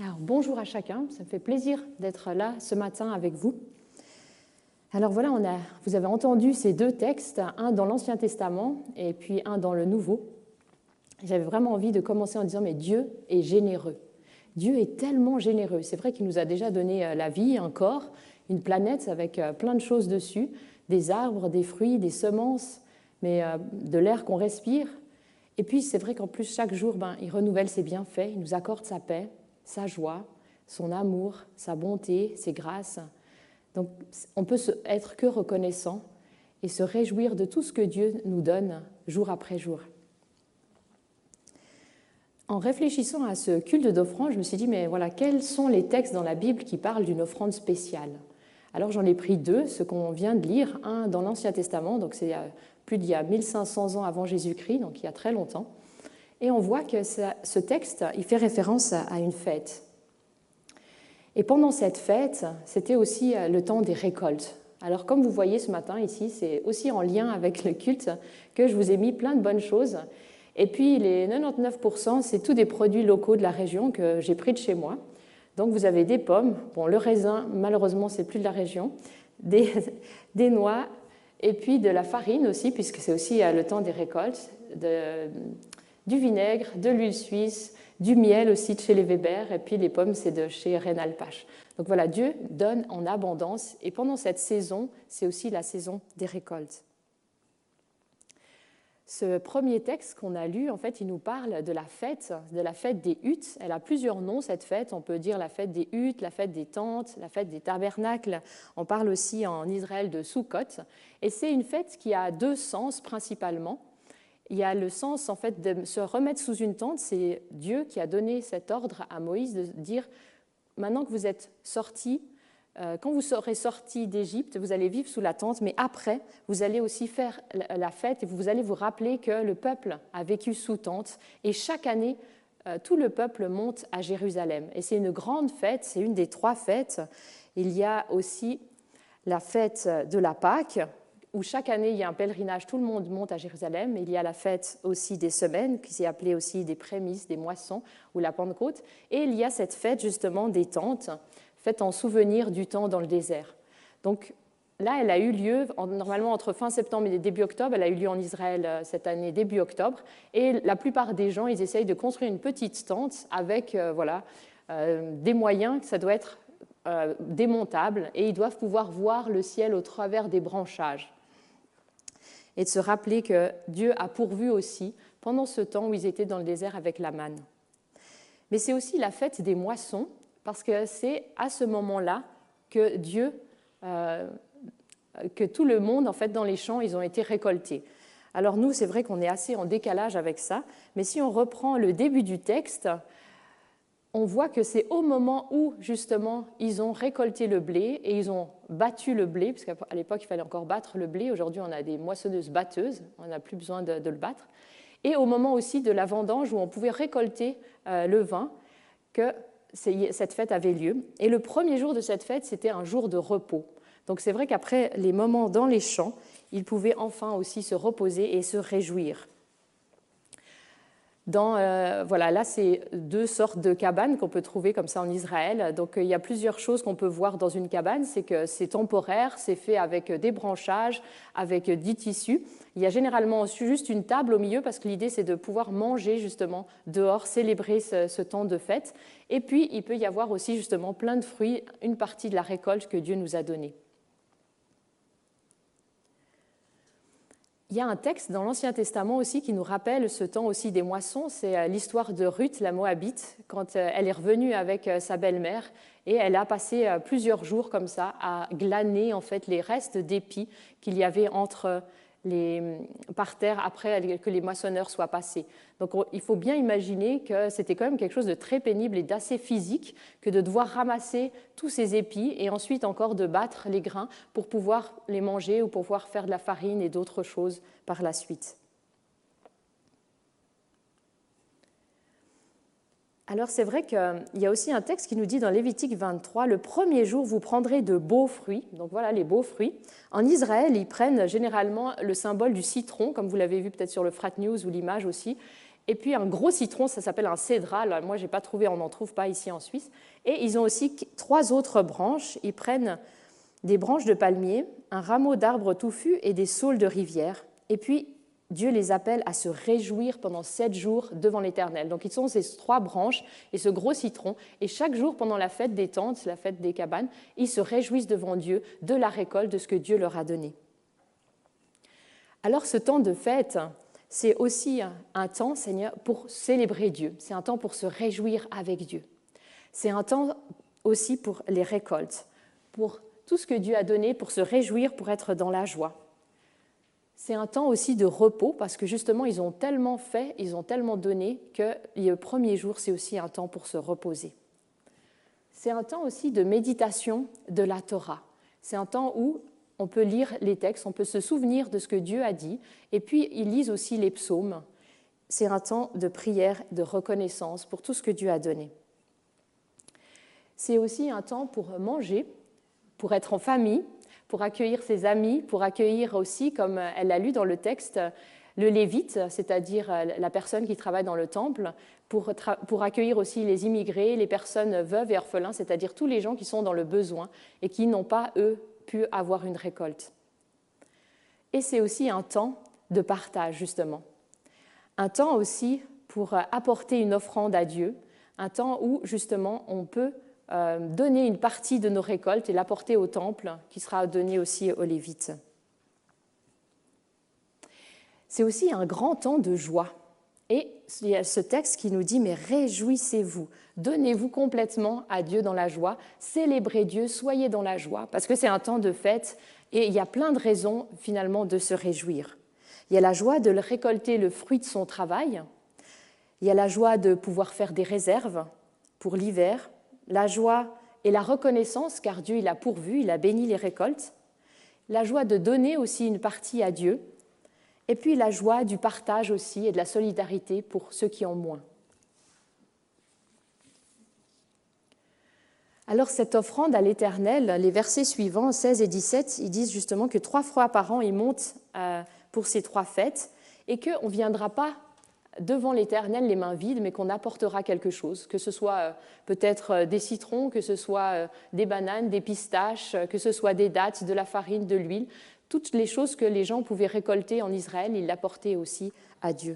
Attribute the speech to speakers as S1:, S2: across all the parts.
S1: Alors, bonjour à chacun, ça me fait plaisir d'être là ce matin avec vous. Alors voilà, vous avez entendu ces deux textes, un dans l'Ancien Testament et puis un dans le Nouveau. J'avais vraiment envie de commencer en disant, mais Dieu est généreux. Dieu est tellement généreux. C'est vrai qu'il nous a déjà donné la vie, un corps, une planète avec plein de choses dessus, des arbres, des fruits, des semences, mais de l'air qu'on respire. Et puis c'est vrai qu'en plus, chaque jour, il renouvelle ses bienfaits, il nous accorde sa paix, sa joie, son amour, sa bonté, ses grâces. Donc on peut être que reconnaissant et se réjouir de tout ce que Dieu nous donne jour après jour. En réfléchissant à ce culte d'offrande, je me suis dit, mais voilà, quels sont les textes dans la Bible qui parlent d'une offrande spéciale? Alors j'en ai pris deux, ce qu'on vient de lire, un dans l'Ancien Testament, donc c'est plus d'il y a 1500 ans avant Jésus-Christ, donc il y a très longtemps. Et on voit que ce texte, il fait référence à une fête. Et pendant cette fête, c'était aussi le temps des récoltes. Alors comme vous voyez ce matin ici, c'est aussi en lien avec le culte que je vous ai mis plein de bonnes choses. Et puis les 99%, c'est tous des produits locaux de la région que j'ai pris de chez moi. Donc vous avez des pommes, bon le raisin, malheureusement c'est plus de la région, des noix, et puis de la farine aussi, puisque c'est aussi le temps des récoltes, du vinaigre, de l'huile suisse, du miel aussi de chez les Weber, et puis les pommes, c'est de chez Rhénal-Pache. Donc voilà, Dieu donne en abondance, et pendant cette saison, c'est aussi la saison des récoltes. Ce premier texte qu'on a lu, en fait, il nous parle de la fête des huttes. Elle a plusieurs noms, cette fête. On peut dire la fête des huttes, la fête des tentes, la fête des tabernacles. On parle aussi en Israël de Sukkot. Et c'est une fête qui a deux sens principalement. Il y a le sens en fait de se remettre sous une tente, c'est Dieu qui a donné cet ordre à Moïse de dire maintenant que vous êtes sortis, quand vous serez sortis d'Égypte, vous allez vivre sous la tente, mais après, vous allez aussi faire la fête et vous allez vous rappeler que le peuple a vécu sous tente et chaque année, tout le peuple monte à Jérusalem. Et c'est une grande fête, c'est une des trois fêtes. Il y a aussi la fête de la Pâque, où chaque année, il y a un pèlerinage, tout le monde monte à Jérusalem. Il y a la fête aussi des semaines, qui s'est appelée aussi des prémices, des moissons, ou la Pentecôte. Et il y a cette fête, justement, des tentes, faite en souvenir du temps dans le désert. Donc là, elle a eu lieu, normalement, entre fin septembre et début octobre. Elle a eu lieu en Israël cette année, début octobre. Et la plupart des gens, ils essayent de construire une petite tente avec des moyens, que ça doit être démontable, et ils doivent pouvoir voir le ciel au travers des branchages. Et de se rappeler que Dieu a pourvu aussi pendant ce temps où ils étaient dans le désert avec la manne. Mais c'est aussi la fête des moissons, parce que c'est à ce moment-là que que tout le monde, en fait, dans les champs, ils ont été récoltés. Alors nous, c'est vrai qu'on est assez en décalage avec ça, mais si on reprend le début du texte, on voit que c'est au moment où, justement, ils ont récolté le blé et ils ont battu le blé, parce qu'à l'époque, il fallait encore battre le blé. Aujourd'hui, on a des moissonneuses batteuses, on n'a plus besoin de le battre. Et au moment aussi de la vendange, où on pouvait récolter le vin, que cette fête avait lieu. Et le premier jour de cette fête, c'était un jour de repos. Donc c'est vrai qu'après les moments dans les champs, ils pouvaient enfin aussi se reposer et se réjouir. Là, c'est deux sortes de cabanes qu'on peut trouver comme ça en Israël. Donc, il y a plusieurs choses qu'on peut voir dans une cabane. C'est que c'est temporaire, c'est fait avec des branchages, avec du tissu. Il y a généralement juste une table au milieu parce que l'idée, c'est de pouvoir manger justement dehors, célébrer ce temps de fête. Et puis, il peut y avoir aussi justement plein de fruits, une partie de la récolte que Dieu nous a donnée. Il y a un texte dans l'Ancien Testament aussi qui nous rappelle ce temps aussi des moissons. C'est l'histoire de Ruth, la Moabite, quand elle est revenue avec sa belle-mère et elle a passé plusieurs jours comme ça à glaner en fait les restes d'épis qu'il y avait par terre après que les moissonneurs soient passés. Donc il faut bien imaginer que c'était quand même quelque chose de très pénible et d'assez physique que de devoir ramasser tous ces épis et ensuite encore de battre les grains pour pouvoir les manger ou pour pouvoir faire de la farine et d'autres choses par la suite. Alors c'est vrai qu'il y a aussi un texte qui nous dit dans Lévitique 23, « Le premier jour, vous prendrez de beaux fruits. » Donc voilà les beaux fruits. En Israël, ils prennent généralement le symbole du citron, comme vous l'avez vu peut-être sur le Frat News ou l'image aussi. Et puis un gros citron, ça s'appelle un cédral. Moi, je n'ai pas trouvé, on n'en trouve pas ici en Suisse. Et ils ont aussi 3 autres branches. Ils prennent des branches de palmier, un rameau d'arbre touffu et des saules de rivière. Et puis, Dieu les appelle à se réjouir pendant 7 jours devant l'Éternel. Donc, ils sont ces 3 branches et ce gros citron. Et chaque jour, pendant la fête des tentes, la fête des cabanes, ils se réjouissent devant Dieu de la récolte, de ce que Dieu leur a donné. Alors, ce temps de fête, c'est aussi un temps, Seigneur, pour célébrer Dieu. C'est un temps pour se réjouir avec Dieu. C'est un temps aussi pour les récoltes, pour tout ce que Dieu a donné, pour se réjouir, pour être dans la joie. C'est un temps aussi de repos, parce que justement, ils ont tellement fait, ils ont tellement donné, que le premier jour, c'est aussi un temps pour se reposer. C'est un temps aussi de méditation de la Torah. C'est un temps où on peut lire les textes, on peut se souvenir de ce que Dieu a dit, et puis ils lisent aussi les psaumes. C'est un temps de prière, de reconnaissance pour tout ce que Dieu a donné. C'est aussi un temps pour manger, pour être en famille, pour accueillir ses amis, pour accueillir aussi, comme elle l'a lu dans le texte, le lévite, c'est-à-dire la personne qui travaille dans le temple, pour accueillir aussi les immigrés, les personnes veuves et orphelins, c'est-à-dire tous les gens qui sont dans le besoin et qui n'ont pas, eux, pu avoir une récolte. Et c'est aussi un temps de partage, justement. Un temps aussi pour apporter une offrande à Dieu, un temps où, justement, on peut donner une partie de nos récoltes et l'apporter au temple, qui sera donné aussi aux Lévites. C'est aussi un grand temps de joie. Et il y a ce texte qui nous dit « Mais réjouissez-vous, donnez-vous complètement à Dieu dans la joie, célébrez Dieu, soyez dans la joie. » Parce que c'est un temps de fête et il y a plein de raisons finalement de se réjouir. Il y a la joie de récolter le fruit de son travail. Il y a la joie de pouvoir faire des réserves pour l'hiver. La joie et la reconnaissance, car Dieu il a pourvu, il a béni les récoltes. La joie de donner aussi une partie à Dieu. Et puis la joie du partage aussi et de la solidarité pour ceux qui ont moins. Alors cette offrande à l'Éternel, les versets suivants, 16 et 17, ils disent justement que 3 fois par an, ils montent pour ces 3 fêtes et qu'on ne viendra pas devant l'Éternel les mains vides, mais qu'on apportera quelque chose, que ce soit peut-être des citrons, que ce soit des bananes, des pistaches, que ce soit des dattes, de la farine, de l'huile. Toutes les choses que les gens pouvaient récolter en Israël, ils l'apportaient aussi à Dieu.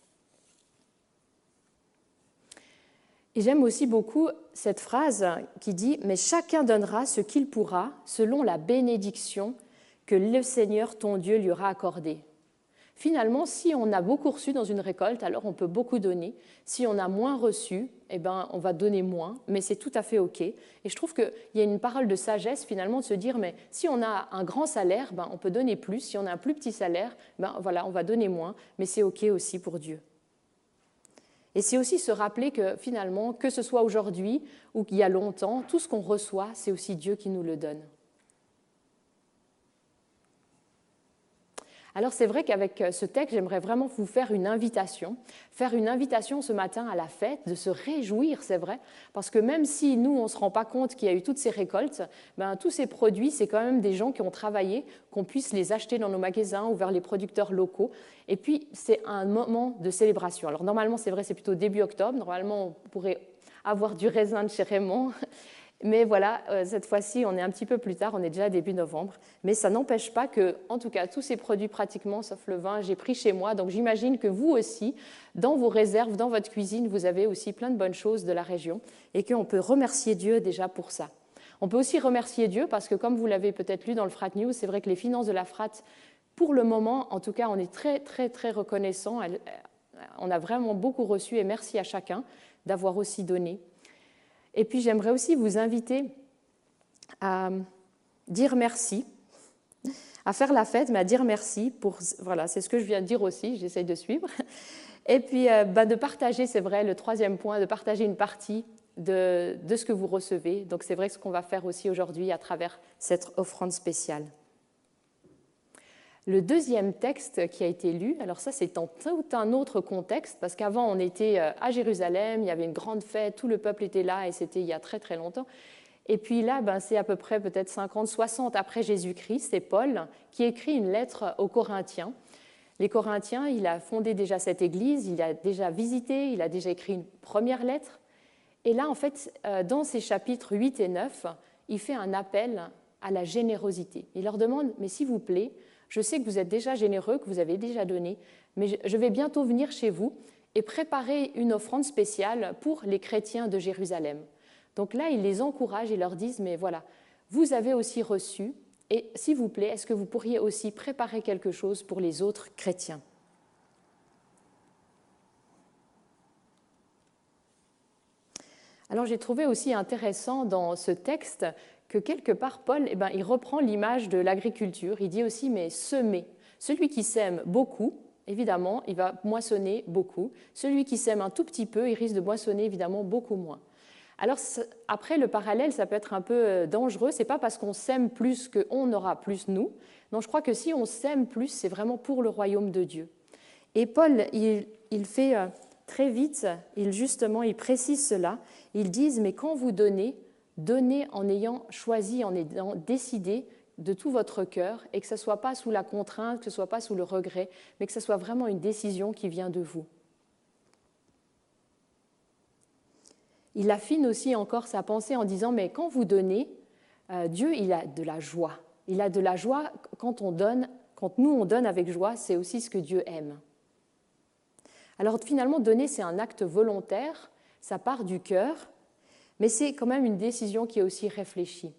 S1: Et j'aime aussi beaucoup cette phrase qui dit « Mais chacun donnera ce qu'il pourra selon la bénédiction que le Seigneur ton Dieu lui aura accordée. » Finalement, si on a beaucoup reçu dans une récolte, alors on peut beaucoup donner. Si on a moins reçu, eh ben, on va donner moins, mais c'est tout à fait OK. Et je trouve qu'il y a une parole de sagesse, finalement, de se dire, mais si on a un grand salaire, ben, on peut donner plus. Si on a un plus petit salaire, ben, voilà, on va donner moins, mais c'est OK aussi pour Dieu. Et c'est aussi se rappeler que finalement, que ce soit aujourd'hui ou qu'il y a longtemps, tout ce qu'on reçoit, c'est aussi Dieu qui nous le donne. Alors c'est vrai qu'avec ce texte, j'aimerais vraiment vous faire une invitation ce matin à la fête, de se réjouir, c'est vrai, parce que même si nous, on ne se rend pas compte qu'il y a eu toutes ces récoltes, ben, tous ces produits, c'est quand même des gens qui ont travaillé, qu'on puisse les acheter dans nos magasins ou vers les producteurs locaux. Et puis, c'est un moment de célébration. Alors normalement, c'est vrai, c'est plutôt début octobre. Normalement, on pourrait avoir du raisin de chez Raymond. Mais voilà, cette fois-ci, on est un petit peu plus tard, on est déjà début novembre. Mais ça n'empêche pas que, en tout cas, tous ces produits pratiquement, sauf le vin, j'ai pris chez moi. Donc j'imagine que vous aussi, dans vos réserves, dans votre cuisine, vous avez aussi plein de bonnes choses de la région et qu'on peut remercier Dieu déjà pour ça. On peut aussi remercier Dieu parce que, comme vous l'avez peut-être lu dans le Frat News, c'est vrai que les finances de la Frat, pour le moment, en tout cas, on est très, très, très reconnaissants. On a vraiment beaucoup reçu et merci à chacun d'avoir aussi donné. Et puis j'aimerais aussi vous inviter à dire merci, à faire la fête, mais à dire merci pour, voilà, c'est ce que je viens de dire aussi, j'essaye de suivre. Et puis de partager, c'est vrai, le 3e point, de partager une partie de ce que vous recevez. Donc c'est vrai ce qu'on va faire aussi aujourd'hui à travers cette offrande spéciale. Le 2e texte qui a été lu, alors ça c'est dans tout un autre contexte, parce qu'avant on était à Jérusalem, il y avait une grande fête, tout le peuple était là et c'était il y a très très longtemps. Et puis là, c'est à peu près peut-être 50, 60 après Jésus-Christ, c'est Paul qui écrit une lettre aux Corinthiens. Les Corinthiens, il a fondé déjà cette église, il a déjà visité, il a déjà écrit une première lettre. Et là, en fait, dans ces chapitres 8 et 9, il fait un appel à la générosité. Il leur demande, mais s'il vous plaît, je sais que vous êtes déjà généreux, que vous avez déjà donné, mais je vais bientôt venir chez vous et préparer une offrande spéciale pour les chrétiens de Jérusalem. Donc là, il les encourage et leur dit, mais voilà, vous avez aussi reçu, et s'il vous plaît, est-ce que vous pourriez aussi préparer quelque chose pour les autres chrétiens ? Alors j'ai trouvé aussi intéressant dans ce texte que quelque part, Paul, il reprend l'image de l'agriculture. Il dit aussi, mais semer. Celui qui sème beaucoup, évidemment, il va moissonner beaucoup. Celui qui sème un tout petit peu, il risque de moissonner évidemment beaucoup moins. Alors après, le parallèle, ça peut être un peu dangereux. Ce n'est pas parce qu'on sème plus qu'on aura plus nous. Non, je crois que si on sème plus, c'est vraiment pour le royaume de Dieu. Et Paul, il fait très vite, il précise cela. Ils disent, mais quand vous donnez, donnez en ayant choisi, en ayant décidé de tout votre cœur, et que ce ne soit pas sous la contrainte, que ce ne soit pas sous le regret, mais que ce soit vraiment une décision qui vient de vous. Il affine aussi encore sa pensée en disant, mais quand vous donnez, Dieu, il a de la joie. Il a de la joie quand on donne, quand nous on donne avec joie, c'est aussi ce que Dieu aime. Alors finalement, donner, c'est un acte volontaire, ça part du cœur, mais c'est quand même une décision qui est aussi réfléchie.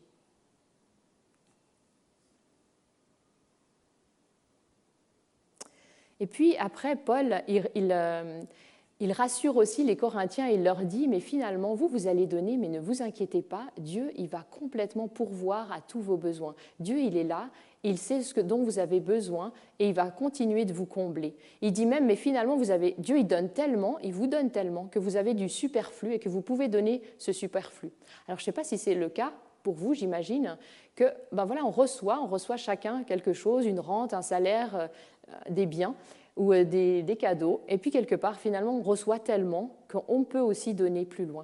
S1: Et puis après, Paul, il rassure aussi les Corinthiens, il leur dit, mais finalement, vous allez donner, mais ne vous inquiétez pas, Dieu, il va complètement pourvoir à tous vos besoins. Dieu, il est là, il sait ce dont vous avez besoin et il va continuer de vous combler. Il dit même, mais finalement, Dieu, il donne tellement, il vous donne tellement que vous avez du superflu et que vous pouvez donner ce superflu. Alors, je ne sais pas si c'est le cas pour vous, j'imagine, que on reçoit chacun quelque chose, une rente, un salaire, des biens ou des cadeaux, et puis quelque part, finalement, on reçoit tellement qu'on peut aussi donner plus loin.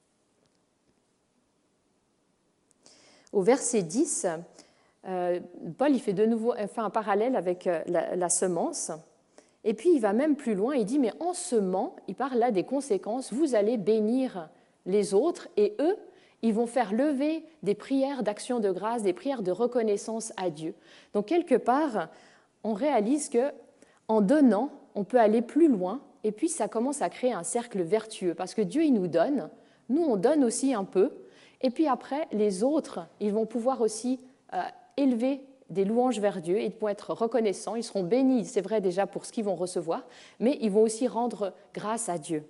S1: Au verset 10, Paul il fait de nouveau un parallèle avec la semence, et puis il va même plus loin, il dit, mais en semant, il parle là des conséquences, vous allez bénir les autres, et eux, ils vont faire lever des prières d'action de grâce, des prières de reconnaissance à Dieu. Donc quelque part, on réalise que en donnant, on peut aller plus loin, et puis ça commence à créer un cercle vertueux, parce que Dieu, il nous donne, nous, on donne aussi un peu, et puis après, les autres, ils vont pouvoir aussi élever des louanges vers Dieu, ils vont être reconnaissants, ils seront bénis, c'est vrai déjà pour ce qu'ils vont recevoir, mais ils vont aussi rendre grâce à Dieu.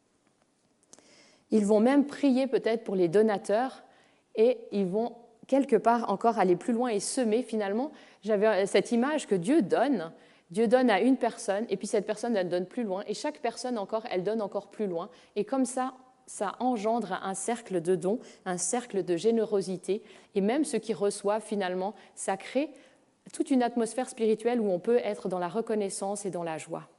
S1: Ils vont même prier peut-être pour les donateurs, et ils vont quelque part encore aller plus loin et semer finalement. J'avais cette image que Dieu donne à une personne, et puis cette personne, elle donne plus loin, et chaque personne encore, elle donne encore plus loin. Et comme ça engendre un cercle de dons, un cercle de générosité, et même ceux qui reçoivent, finalement, ça crée toute une atmosphère spirituelle où on peut être dans la reconnaissance et dans la joie.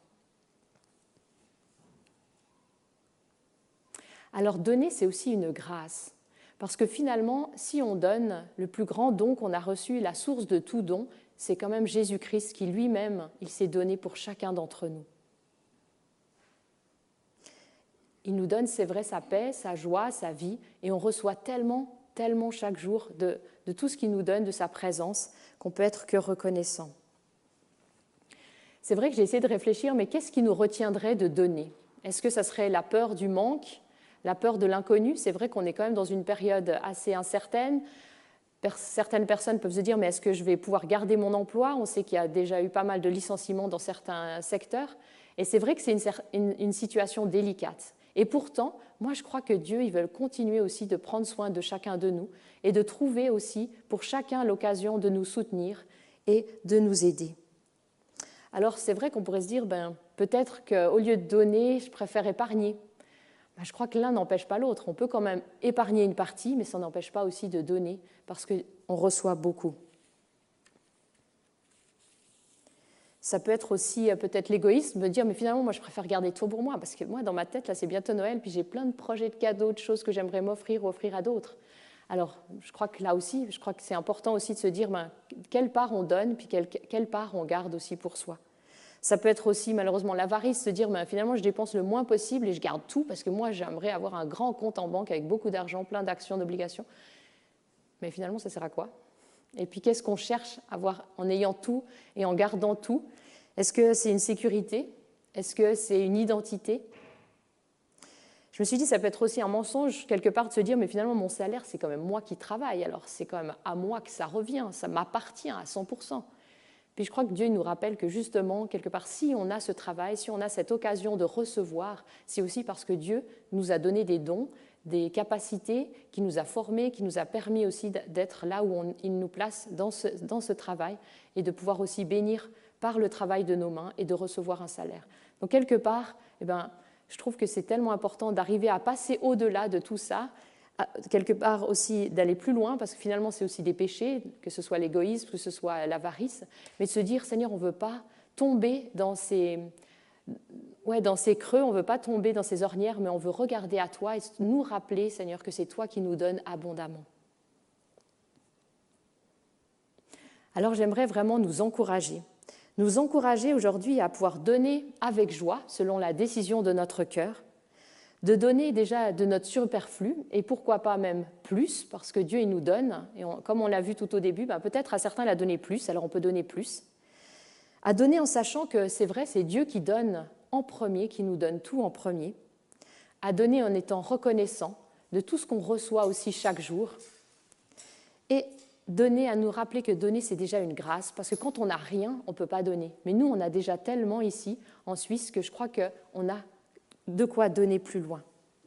S1: Alors donner, c'est aussi une grâce, parce que finalement, si on donne, le plus grand don qu'on a reçu, la source de tout don, c'est quand même Jésus-Christ qui lui-même, il s'est donné pour chacun d'entre nous. Il nous donne, c'est vrai, sa paix, sa joie, sa vie, et on reçoit tellement, tellement chaque jour de tout ce qu'il nous donne, de sa présence, qu'on peut être que reconnaissant. C'est vrai que j'ai essayé de réfléchir, mais qu'est-ce qui nous retiendrait de donner ? Est-ce que ça serait la peur du manque, la peur de l'inconnu ? C'est vrai qu'on est quand même dans une période assez incertaine. Certaines personnes peuvent se dire, mais est-ce que je vais pouvoir garder mon emploi ? On sait qu'il y a déjà eu pas mal de licenciements dans certains secteurs. Et c'est vrai que c'est une situation délicate. Et pourtant, moi, je crois que Dieu, il veut continuer aussi de prendre soin de chacun de nous et de trouver aussi pour chacun l'occasion de nous soutenir et de nous aider. Alors, c'est vrai qu'on pourrait se dire, peut-être qu'au lieu de donner, je préfère épargner. Je crois que l'un n'empêche pas l'autre. On peut quand même épargner une partie, mais ça n'empêche pas aussi de donner, parce qu'on reçoit beaucoup. Ça peut être aussi peut-être l'égoïsme, de dire, mais finalement, moi, je préfère garder tout pour moi, parce que moi, dans ma tête, là, c'est bientôt Noël, puis j'ai plein de projets de cadeaux, de choses que j'aimerais m'offrir ou offrir à d'autres. Alors, je crois que là aussi, je crois que c'est important aussi de se dire, quelle part on donne, puis quelle part on garde aussi pour soi. Ça peut être aussi malheureusement l'avarice, se dire finalement je dépense le moins possible et je garde tout parce que moi j'aimerais avoir un grand compte en banque avec beaucoup d'argent, plein d'actions, d'obligations. Mais finalement ça sert à quoi? Et puis qu'est-ce qu'on cherche à avoir en ayant tout et en gardant tout? Est-ce que c'est une sécurité? Est-ce que c'est une identité? Je me suis dit, ça peut être aussi un mensonge, quelque part, de se dire, mais finalement, mon salaire, c'est quand même moi qui travaille, alors c'est quand même à moi que ça revient, ça m'appartient à 100%. Puis je crois que Dieu nous rappelle que justement, quelque part, si on a ce travail, si on a cette occasion de recevoir, c'est aussi parce que Dieu nous a donné des dons, des capacités, qui nous a formés, qui nous a permis aussi d'être là où il nous place dans ce travail et de pouvoir aussi bénir par le travail de nos mains et de recevoir un salaire. Donc quelque part, je trouve que c'est tellement important d'arriver à passer au-delà de tout ça, quelque part aussi d'aller plus loin, parce que finalement c'est aussi des péchés, que ce soit l'égoïsme, que ce soit l'avarice, mais de se dire, Seigneur, on ne veut pas tomber dans ces creux, on ne veut pas tomber dans ces ornières, mais on veut regarder à toi et nous rappeler, Seigneur, que c'est toi qui nous donnes abondamment. Alors j'aimerais vraiment nous encourager aujourd'hui à pouvoir donner avec joie, selon la décision de notre cœur, de donner déjà de notre superflu, et pourquoi pas même plus, parce que Dieu il nous donne, et comme on l'a vu tout au début, peut-être à certains il a donné plus, alors on peut donner plus, à donner en sachant que c'est vrai, c'est Dieu qui donne en premier, qui nous donne tout en premier, à donner en étant reconnaissant de tout ce qu'on reçoit aussi chaque jour, et donner, à nous rappeler que donner, c'est déjà une grâce, parce que quand on n'a rien, on ne peut pas donner. Mais nous, on a déjà tellement ici, en Suisse, que je crois qu'on a de quoi donner plus loin.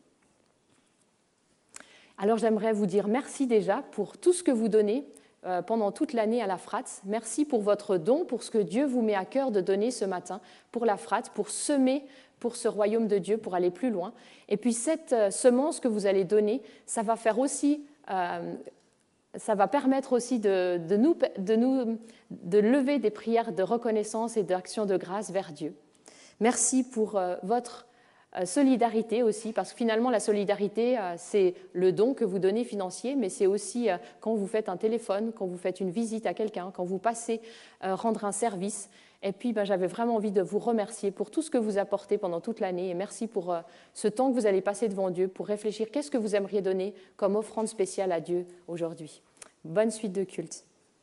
S1: Alors j'aimerais vous dire merci déjà pour tout ce que vous donnez pendant toute l'année à la FRATS. Merci pour votre don, pour ce que Dieu vous met à cœur de donner ce matin pour la FRATS, pour semer pour ce royaume de Dieu, pour aller plus loin. Et puis cette semence que vous allez donner, ça va faire aussi... ça va permettre aussi de lever des prières de reconnaissance et d'action de grâce vers Dieu. Merci pour votre solidarité aussi, parce que finalement la solidarité, c'est le don que vous donnez financier, mais c'est aussi quand vous faites un téléphone, quand vous faites une visite à quelqu'un, quand vous passez rendre un service. Et puis j'avais vraiment envie de vous remercier pour tout ce que vous apportez pendant toute l'année, et merci pour ce temps que vous allez passer devant Dieu pour réfléchir qu'est-ce que vous aimeriez donner comme offrande spéciale à Dieu aujourd'hui. Bonne suite de culte.